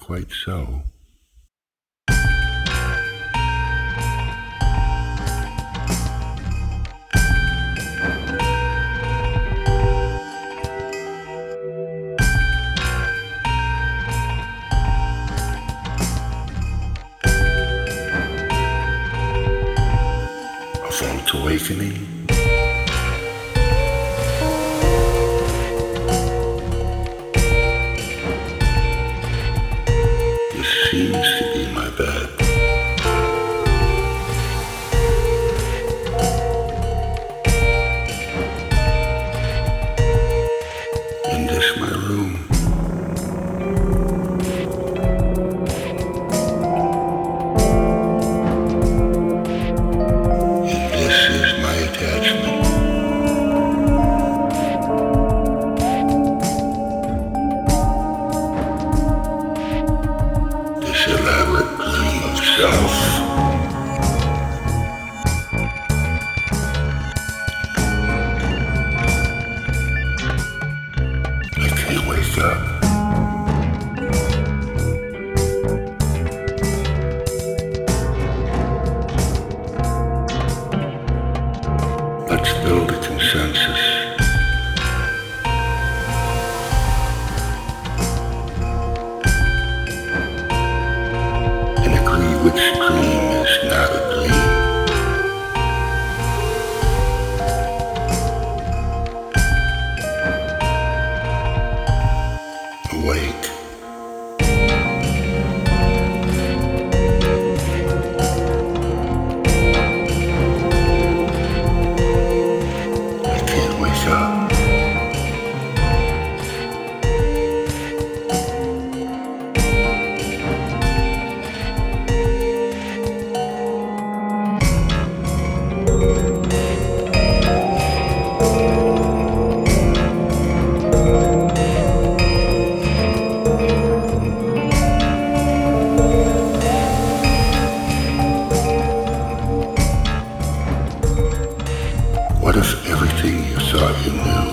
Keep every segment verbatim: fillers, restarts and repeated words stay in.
quite so. A false awakening. This seems to be my bed. In this my room. And this is my attachment. This elaborate dream of self. I can't wake up. Let's build a consensus. And agree which dream is not a dream. Awake. I can't wake up. What if everything you thought you knew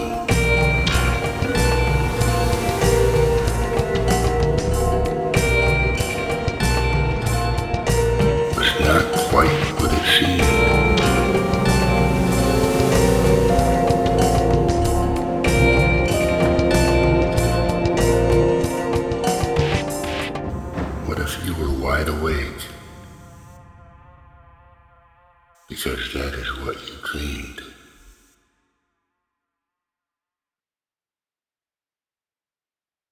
was not quite what it seemed? What if you were wide awake? Because that is what you dreamed.